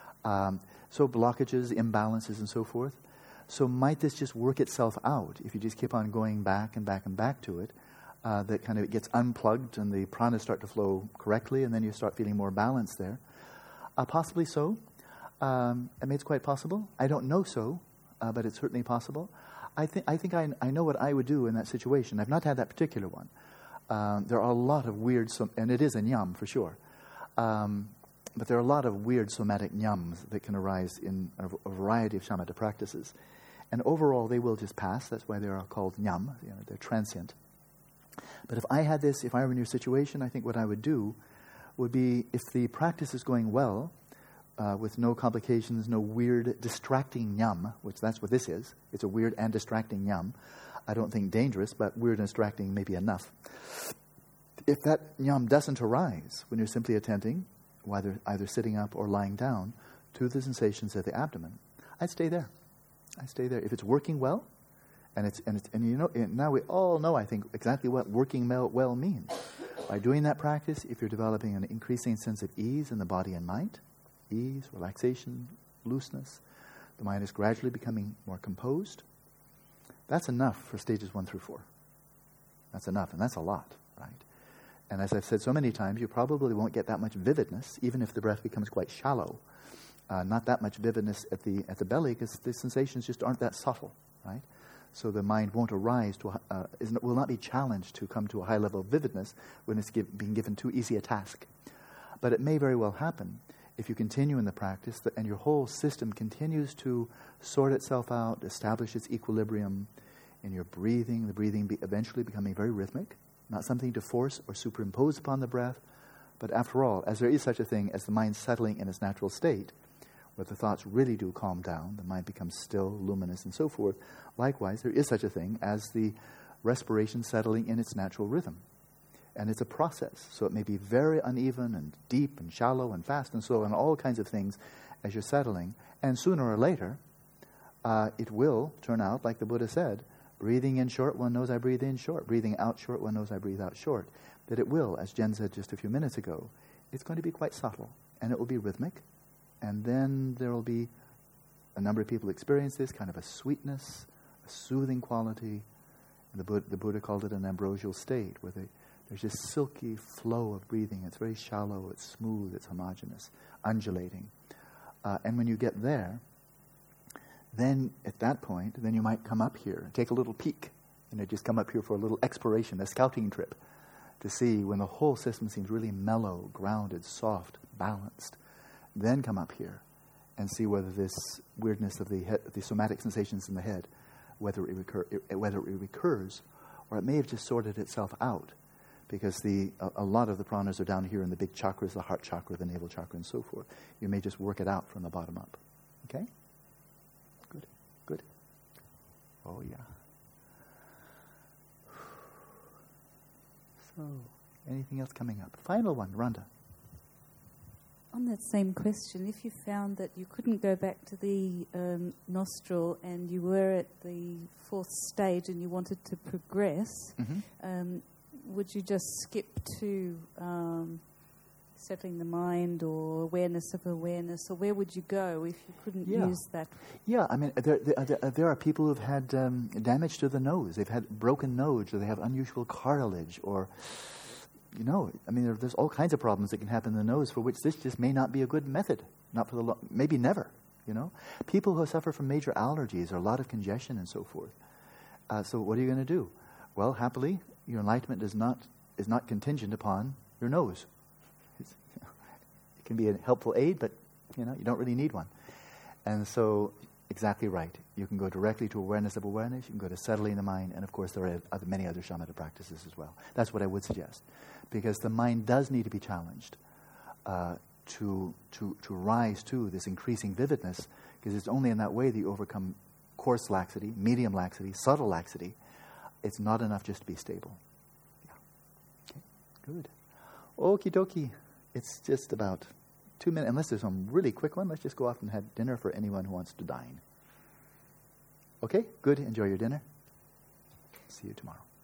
So blockages, imbalances, and so forth. So might this just work itself out if you just keep on going back and back and back to it, that kind of it gets unplugged and the prana start to flow correctly and then you start feeling more balance there? Possibly so. It's quite possible. I don't know so, but it's certainly possible. I think I know what I would do in that situation. I've not had that particular one. There are a lot of weird, and it is a nyam for sure, but there are a lot of weird somatic nyams that can arise in a variety of shamatha practices. And overall, they will just pass. That's why they are called nyam. They're transient. But if I were in your situation, I think what I would do would be, if the practice is going well, with no complications, no weird distracting nyam, which that's what this is. It's a weird and distracting nyam. I don't think dangerous, but weird and distracting may be enough. If that nyam doesn't arise when you're simply attending, either sitting up or lying down, to the sensations of the abdomen, I'd stay there. If it's working well, and now we all know, I think, exactly what working well means. By doing that practice, if you're developing an increasing sense of ease in the body and mind, ease, relaxation, looseness, the mind is gradually becoming more composed, that's enough for stages 1 through 4. That's enough, and that's a lot, right? And as I've said so many times, you probably won't get that much vividness, even if the breath becomes quite shallow. Not that much vividness at the belly, because the sensations just aren't that subtle, right? So the mind won't arise will not be challenged to come to a high level of vividness when it's being given too easy a task. But it may very well happen if you continue in the practice and your whole system continues to sort itself out, establish its equilibrium in your breathing, the breathing eventually becoming very rhythmic, not something to force or superimpose upon the breath, but after all, as there is such a thing as the mind settling in its natural state, where the thoughts really do calm down, the mind becomes still, luminous, and so forth. Likewise, there is such a thing as the respiration settling in its natural rhythm. And it's a process, so it may be very uneven and deep and shallow and fast and slow and all kinds of things as you're settling. And sooner or later, it will turn out, like the Buddha said, breathing in short, one knows I breathe in short. Breathing out short, one knows I breathe out short. That it will, as Jen said just a few minutes ago, it's going to be quite subtle, and it will be rhythmic. And then there will be a number of people experience this kind of a sweetness, a soothing quality. And the Buddha called it an ambrosial state, where there's this silky flow of breathing. It's very shallow, it's smooth, it's homogeneous, undulating. And when you get there, then at that point, then you might come up here and take a little peek. Just come up here for a little exploration, a scouting trip, to see when the whole system seems really mellow, grounded, soft, balanced. Then come up here and see whether this weirdness of the somatic sensations in the head, whether it recurs, or it may have just sorted itself out, because a lot of the pranas are down here in the big chakras, the heart chakra, the navel chakra, and so forth. You may just work it out from the bottom up. Okay? Good. Oh, yeah. So, anything else coming up? Final one, Rhonda. On that same question, if you found that you couldn't go back to the nostril and you were at the 4th stage and you wanted to progress, would you just skip to settling the mind or awareness of awareness, or where would you go if you couldn't use that? Yeah, I mean, there are people who've had damage to the nose. They've had broken nose, or they have unusual cartilage, or... there's all kinds of problems that can happen in the nose for which this just may not be a good method. Not for maybe never, People who suffer from major allergies or a lot of congestion and so forth. So what are you going to do? Well, happily, your enlightenment is not contingent upon your nose. It can be a helpful aid, but, you don't really need one. And so, exactly right. You can go directly to awareness of awareness. You can go to settling the mind. And, of course, there are many other shamatha practices as well. That's what I would suggest. Because the mind does need to be challenged to rise to this increasing vividness, because it's only in that way that you overcome coarse laxity, medium laxity, subtle laxity. It's not enough just to be stable. Yeah. Okay, good. Okie dokie. It's just about 2 minutes. Unless there's some really quick one, let's just go off and have dinner for anyone who wants to dine. Okay, good. Enjoy your dinner. See you tomorrow.